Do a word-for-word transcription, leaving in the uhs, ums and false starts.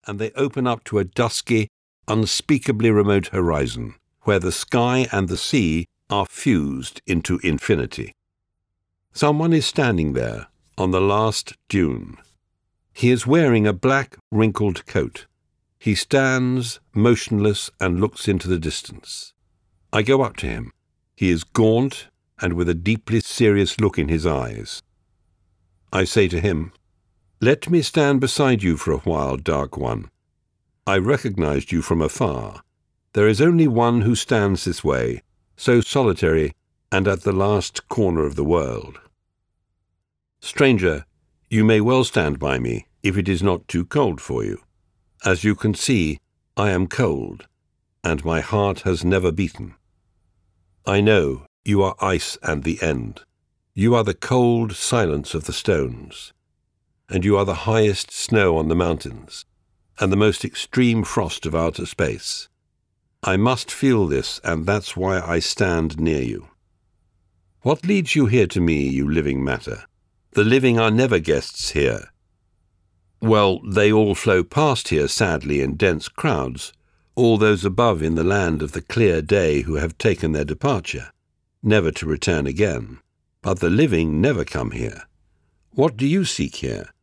and they open up to a dusky, unspeakably remote horizon, where the sky and the sea are fused into infinity. Someone is standing there on the last dune. He is wearing a black, wrinkled coat. He stands motionless and looks into the distance. I go up to him. He is gaunt and with a deeply serious look in his eyes. I say to him, "Let me stand beside you for a while, Dark One. I recognized you from afar. There is only one who stands this way, so solitary and at the last corner of the world. Stranger, you may well stand by me, if it is not too cold for you. As you can see, I am cold, and my heart has never beaten. I know you are ice and the end. You are the cold silence of the stones, and you are the highest snow on the mountains, and the most extreme frost of outer space. I must feel this, and that's why I stand near you. What leads you here to me, you living matter? The living are never guests here. Well, they all flow past here sadly in dense crowds, all those above in the land of the clear day who have taken their departure, never to return again. But the living never come here. What do you seek here?